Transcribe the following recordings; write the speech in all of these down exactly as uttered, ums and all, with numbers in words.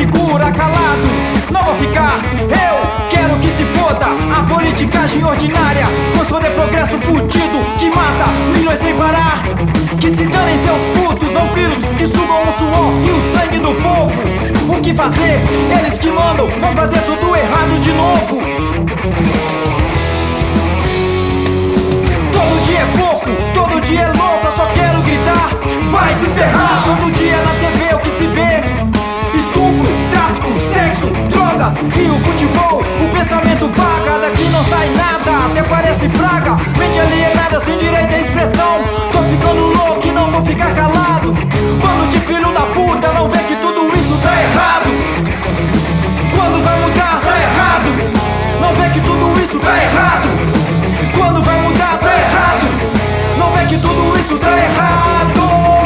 segura calado, não vou ficar. Eu quero que se foda a politicagem ordinária, gosto de progresso fudido que mata milhões sem parar. Que se danem seus putos vampiros que sugam o suor e o sangue do povo. O que fazer? Eles que mandam vão fazer tudo errado de novo. Todo dia é pouco, todo dia é louco, eu só quero gritar, vai se ferrar. Todo dia na T V o que se vê: estupro, tráfico, sexo, drogas e o futebol. O pensamento vaga, daqui não sai nada, até parece praga. Mente alienada, sem direito à expressão. Tô ficando louco e não vou ficar calado. Bando de filho da puta, não vê que tudo isso tá errado. Quando vai mudar, tá errado. Não vê que tudo isso tá errado. Quando vai mudar, tá errado. Não vê que tudo isso tá errado.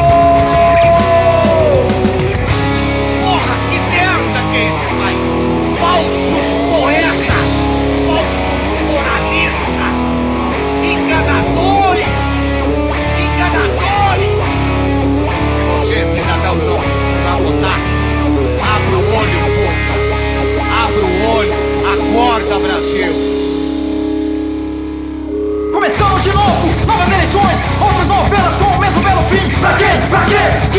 Porra, que merda que é esse país? Falsos poetas, falsos moralistas, enganadores, enganadores. E você, cidadão pra votar, abra o olho, porra. Abra o olho, acorda, Brasil. Começamos de novo, novas eleições, outras novelas com o mesmo belo fim. Pra quem? Pra quê?